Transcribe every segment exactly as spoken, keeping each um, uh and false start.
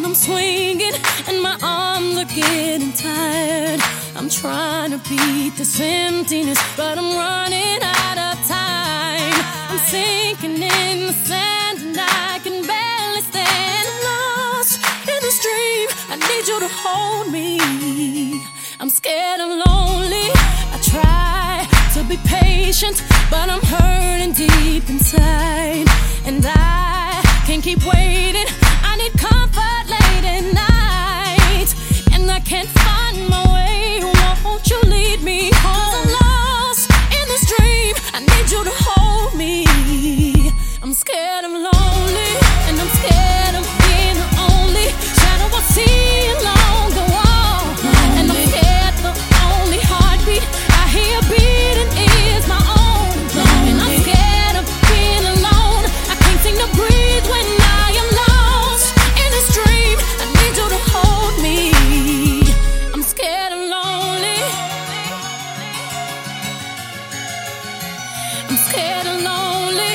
and I'm swinging, and my arms are getting tired. I'm trying to beat this emptiness, but I'm running out of time. I'm sinking in the sand, and I can barely stand. I'm lost in this dream. I need you to hold me. I'm scared and lonely. I try to be patient, but I'm hurting deep inside, and I can't keep waiting. I need comfort late at night, and I can't find my way. Won't you lead me home? I'm lost in this dream. I need you to hold me. I'm scared, I'm lonely, and I'm scared of being the only shadow I see along the wall. And I'm scared the only heartbeat I hear beating is my own. And I'm scared of being alone. I can't seem to breathe when I am lost in this dream. I need you to hold me. I'm scared and lonely. I'm scared and lonely.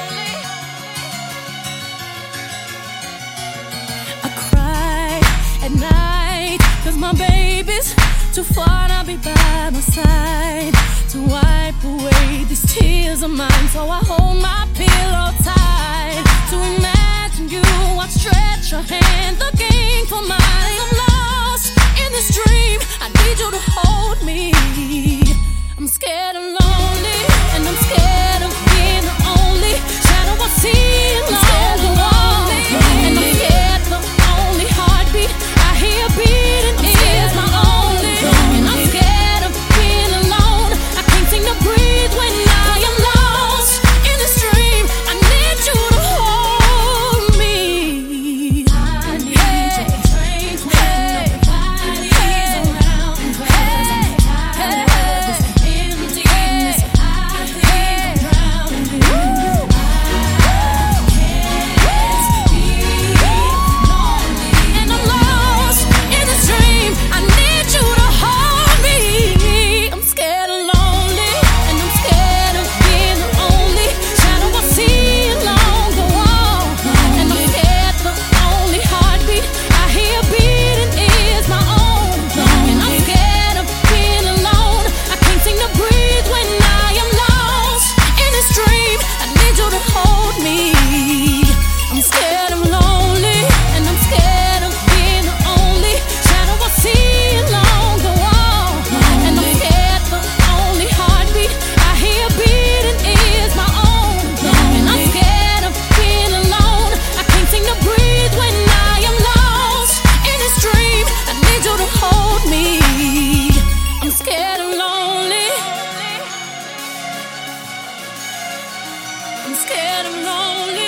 I cry at night, cause my baby's too far to be by my side to wipe away these tears of mine. So I hold my pillow tight to imagine you. I stretch your hand looking for mine. I'm lost in this dream. I need you to hold me. I'm scared and lonely, and I'm scared of being the only shadow I see along the wall. And I'm scared the only heartbeat I hear beating is my only. And I'm scared of being alone. I can't seem to breathe when I am lost in this dream. I need you to hold me. I need you to train when nobody's around. Cause I'm tired of this emptiness. I think I'm drowning in you. I can't be lonely. And I'm lost in this dream. I need you to hold me. I'm scared and lonely, and I'm scared of being the only shadow I see along the wall. And I'm scared the only heartbeat I hear beating is my own. And I'm scared of being alone. I can't seem to breathe when I am lost in this dream. I need you to hold me. I'm scared, I'm lonely, and I'm scared of being the only shadow I see along the wall. And I'm scared the only heartbeat I hear beating is my own. And I'm scared of being alone. I can't seem to breathe when I am lost in this dream. I need you to hold me. I'm scared and lonely. I'm scared and lonely.